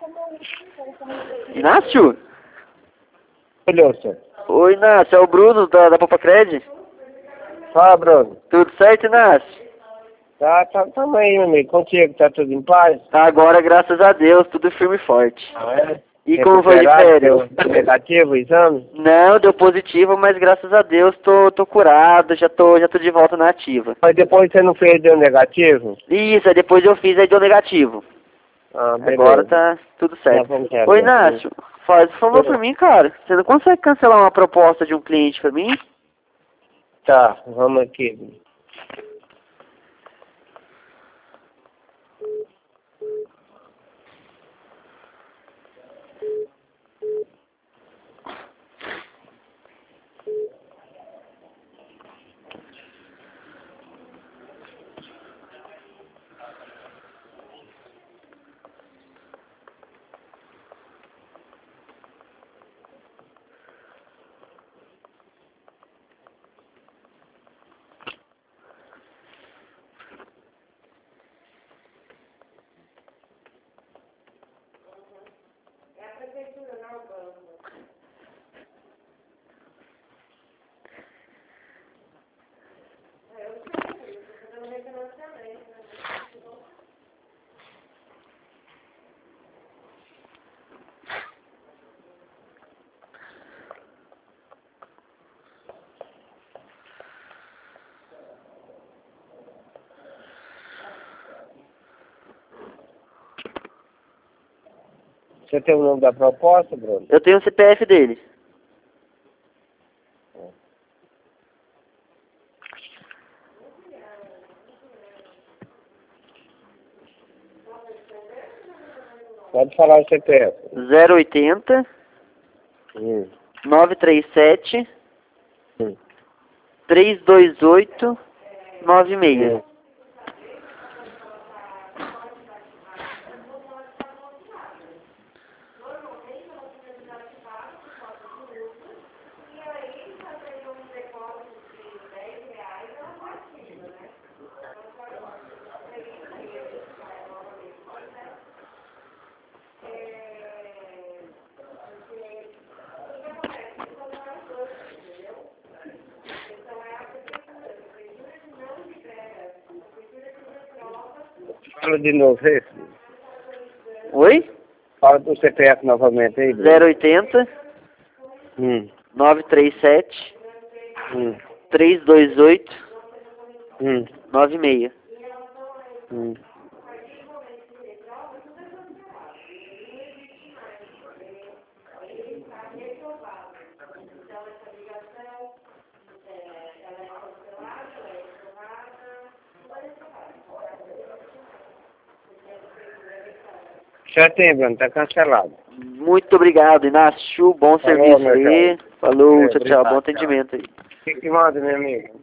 Inácio? Olha, senhor. Oi, Inácio, é o Bruno da Popacred. Fala, Bruno. Tudo certo, Inácio? Tamo aí, meu amigo. Contigo, tá tudo em paz? Agora, graças a Deus, tudo firme e forte. Ah, é? E como foi de férias? Deu negativo o exame? Não, deu positivo, mas graças a Deus tô curado, já tô de volta na ativa. Mas depois você não fez, deu negativo? Isso, aí depois eu fiz, aí deu negativo. Ah, beleza. Agora tá tudo certo. Tá bom, Ô, Inácio, faz um favor por mim, cara. Você não consegue cancelar uma proposta de um cliente pra mim? Tá, vamos aqui. Você tem o nome da proposta, Bruno? Eu tenho o CPF dele. Pode falar o CPF. 080 Hum. 937 Hum. 328 96. Hum. Fala de novo, esse. Oi? Fala do CPF novamente aí, Bruno. 080 Hum. 937 Hum. 328 Hum. 96. Hum. Já tem, Bruno, tá cancelado. Muito obrigado, Inácio. Bom Falou, serviço meu aí. cara. Falou, É, tchau, tchau. obrigado, Bom tchau. atendimento aí. O que manda, meu amigo?